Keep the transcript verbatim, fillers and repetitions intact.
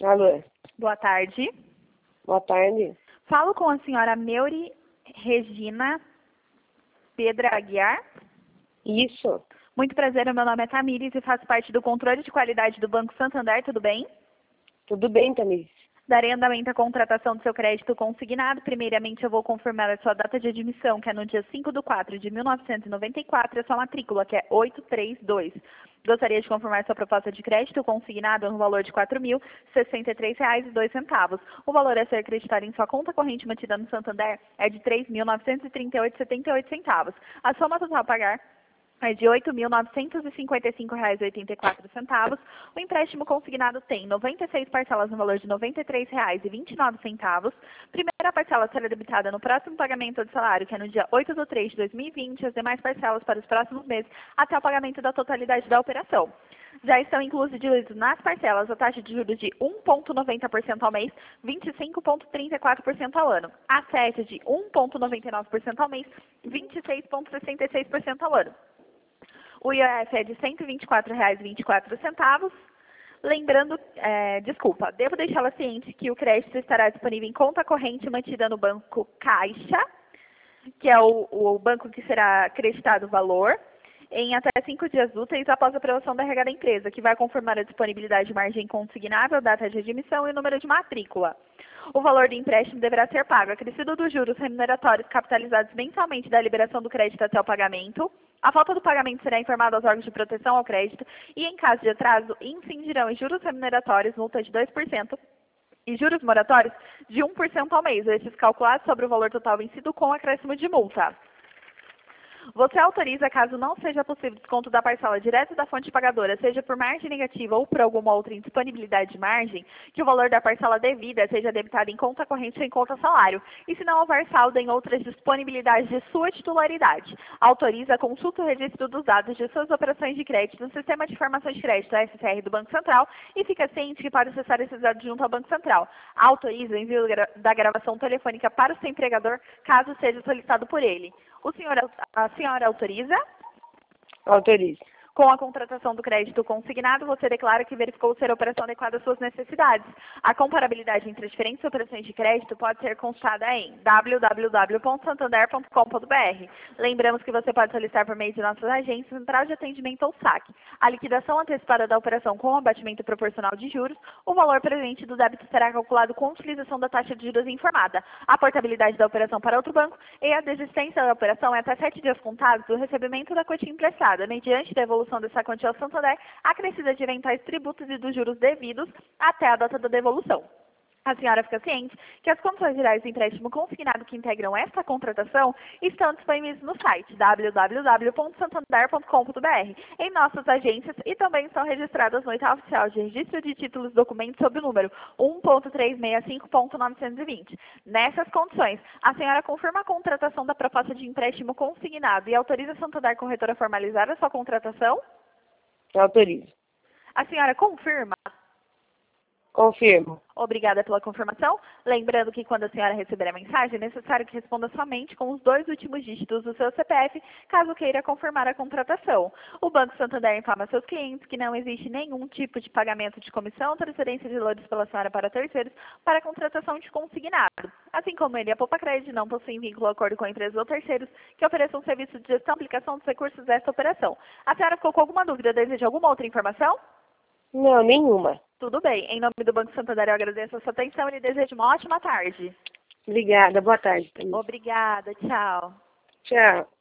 Alô, Boa tarde. boa tarde. Falo com a senhora Meuri Regina Pedra Aguiar. Isso, Muito prazer, o meu nome é Tamires e faço parte do controle de qualidade do Banco Santander, tudo bem? tudo bem, Tamires? Darei andamento à contratação do seu crédito consignado. Primeiramente, eu vou confirmar a sua data de admissão, que é no dia cinco de quatro de mil novecentos e noventa e quatro, e a sua matrícula, que é oito três dois. Gostaria de confirmar sua proposta de crédito consignado no valor de quatro mil sessenta e três reais e dois centavos. O valor a ser acreditado em sua conta corrente mantida no Santander é de três mil novecentos e trinta e oito reais e setenta e oito centavos. A soma total a pagar é de oito mil novecentos e cinquenta e cinco reais e oitenta e quatro centavos. O empréstimo consignado tem noventa e seis parcelas no valor de noventa e três reais e vinte e nove centavos. Primeira parcela será debitada no próximo pagamento do salário, que é no dia oito de três de dois mil e vinte, as demais parcelas para os próximos meses, até o pagamento da totalidade da operação. Já estão inclusos nas parcelas a taxa de juros de um vírgula noventa por cento ao mês, vinte e cinco vírgula trinta e quatro por cento ao ano. A sete de um vírgula noventa e nove por cento ao mês, vinte e seis vírgula sessenta e seis por cento ao ano. O I O F é de cento e vinte e quatro reais e vinte e quatro centavos. Lembrando, é, desculpa, devo deixá-la ciente que o crédito estará disponível em conta corrente mantida no Banco Caixa, que é o, o banco que será acreditado o valor, em até cinco dias úteis após a aprovação da R H da empresa, que vai confirmar a disponibilidade de margem consignável, data de admissão e número de matrícula. O valor do empréstimo deverá ser pago acrescido dos juros remuneratórios capitalizados mensalmente da liberação do crédito até o pagamento. A falta do pagamento será informada aos órgãos de proteção ao crédito e, em caso de atraso, incidirão em juros remuneratórios, multa de dois por cento, e juros moratórios de um por cento ao mês, estes calculados sobre o valor total vencido com acréscimo de multa. Você autoriza, caso não seja possível desconto da parcela direto da fonte pagadora, seja por margem negativa ou por alguma outra indisponibilidade de margem, que o valor da parcela devida seja debitado em conta corrente ou em conta salário, e se não houver saldo em outras disponibilidades de sua titularidade. Autoriza a consulta o registro dos dados de suas operações de crédito no Sistema de Informações de Crédito, S C R, do Banco Central, e fica ciente que pode acessar esses dados junto ao Banco Central. Autoriza o envio da gravação telefônica para o seu empregador, caso seja solicitado por ele. O senhor, a senhora autoriza? Autorizo. Com a contratação do crédito consignado, você declara que verificou ser a operação adequada às suas necessidades. A comparabilidade entre as diferentes operações de crédito pode ser consultada em w w w ponto santander ponto com ponto b r. Lembramos que você pode solicitar por meio de nossas agências, Central de Atendimento ou saque. A liquidação antecipada da operação com abatimento proporcional de juros, o valor presente do débito será calculado com a utilização da taxa de juros informada. A portabilidade da operação para outro banco e a desistência da operação é até sete dias contados do recebimento da quantia emprestada, mediante devolução dessa quantia ao Santander, acrescida de eventuais tributos e dos juros devidos até a data da devolução. A senhora fica ciente que as condições gerais do empréstimo consignado que integram esta contratação estão disponíveis no site w w w ponto santander ponto com ponto b r, em nossas agências, e também estão registradas no oitavo oficial de registro de títulos e documentos sob o número um ponto trezentos e sessenta e cinco ponto novecentos e vinte. Nessas condições, a senhora confirma a contratação da proposta de empréstimo consignado e autoriza a Santander Corretora a formalizar a sua contratação? Autorizo. A senhora confirma? Confirmo. Obrigada pela confirmação. Lembrando que quando a senhora receber a mensagem, é necessário que responda somente com os dois últimos dígitos do seu C P F, caso queira confirmar a contratação. O Banco Santander informa a seus clientes que não existe nenhum tipo de pagamento de comissão ou transferência de valores pela senhora para terceiros para a contratação de consignado. Assim como ele, a Poupa Crédito não possui vínculo ou acordo com empresas ou terceiros que ofereçam serviço de gestão e aplicação dos recursos desta operação. A senhora ficou com alguma dúvida? Deseja alguma outra informação? Não, nenhuma. Tudo bem. Em nome do Banco Santander, eu agradeço a sua atenção e lhe desejo uma ótima tarde. Obrigada, boa tarde também. Obrigada. Tchau. Tchau.